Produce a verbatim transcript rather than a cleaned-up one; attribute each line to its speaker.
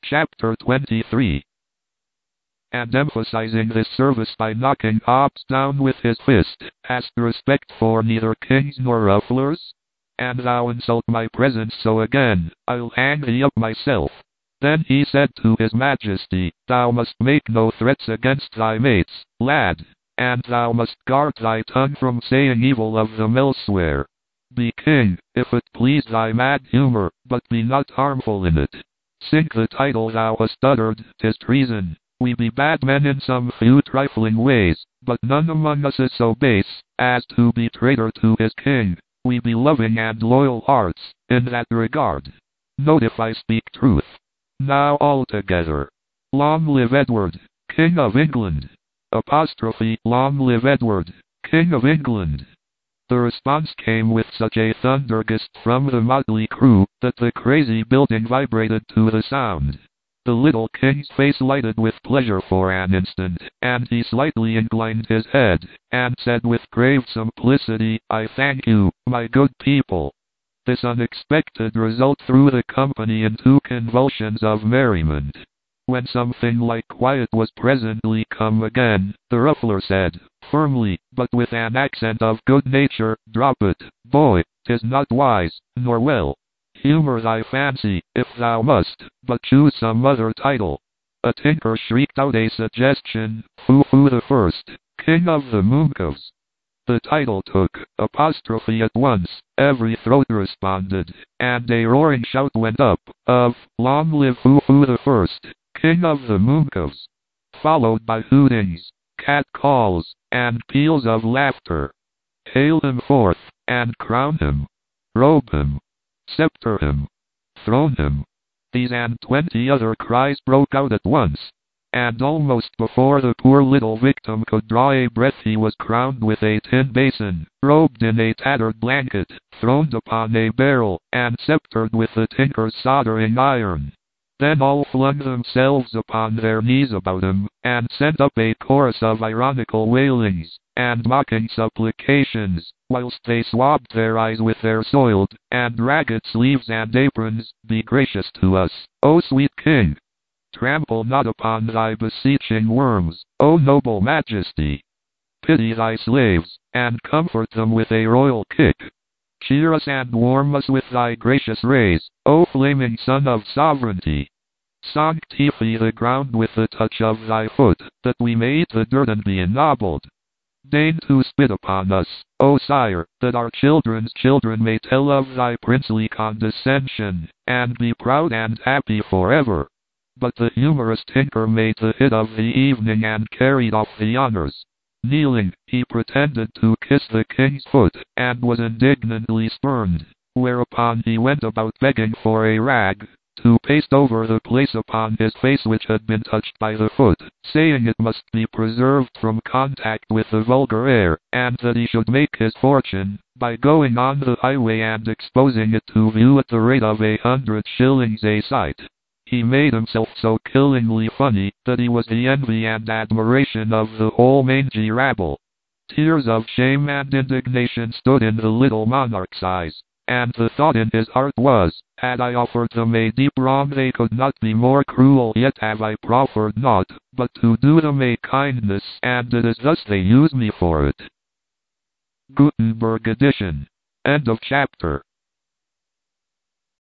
Speaker 1: Chapter twenty-three. And emphasizing this service by knocking Hobbes down with his fist, hast respect for neither kings nor rufflers? And thou insult my presence so again, I'll hang thee up myself. Then he said to his majesty, Thou must make no threats against thy mates, lad, and thou must guard thy tongue from saying evil of them elsewhere. Be king, if it please thy mad humor, but be not harmful in it. Sink the title thou hast uttered, 'tis treason. We be bad men in some few trifling ways, but none among us is so base as to be traitor to his king. We be loving and loyal hearts, in that regard. Note if I speak truth. Now all together. Long live Edward, King of England! Apostrophe, long live Edward, King of England! The response came with such a thundergust from the motley crew, that the crazy building vibrated to the sound. The little king's face lighted with pleasure for an instant, and he slightly inclined his head, and said with grave simplicity, I thank you, my good people. This unexpected result threw the company into convulsions of merriment. When something like quiet was presently come again, the ruffler said, firmly, but with an accent of good nature, Drop it, boy, 'tis not wise, nor well. Humor thy fancy, if thou must, but choose some other title. A tinker shrieked out a suggestion, Foo-Foo the First, King of the Mooncoves. The title took apostrophe at once, every throat responded, and a roaring shout went up, of, Long live Foo-Foo the First, King of the Mooncoves, followed by hootings, cat calls, and peals of laughter. Hail him forth, and crown him, robe him, scepter him, throne him. These and twenty other cries broke out at once, and almost before the poor little victim could draw a breath he was crowned with a tin basin, robed in a tattered blanket, throned upon a barrel, and sceptered with the tinker's soldering iron. Then all flung themselves upon their knees about him, and sent up a chorus of ironical wailings, and mocking supplications, whilst they swabbed their eyes with their soiled, and ragged sleeves and aprons, Be gracious to us, O sweet king! Trample not upon thy beseeching worms, O noble majesty! Pity thy slaves, and comfort them with a royal kick. Cheer us and warm us with thy gracious rays, O flaming sun of sovereignty! Sanctify the ground with the touch of thy foot, that we may eat the dirt and be ennobled. Deign to spit upon us, O sire, that our children's children may tell of thy princely condescension, and be proud and happy forever. But the humorous tinker made the hit of the evening and carried off the honors. Kneeling, he pretended to kiss the king's foot, and was indignantly spurned, whereupon he went about begging for a rag, to paste over the place upon his face which had been touched by the foot, saying it must be preserved from contact with the vulgar air, and that he should make his fortune, by going on the highway and exposing it to view at the rate of a hundred shillings a sight. He made himself so killingly funny, that he was the envy and admiration of the whole mangy rabble. Tears of shame and indignation stood in the little monarch's eyes, and the thought in his heart was, had I offered them a deep wrong they could not be more cruel, yet have I proffered naught, but to do them a kindness, and it is thus they use me for it. Gutenberg edition. End of chapter.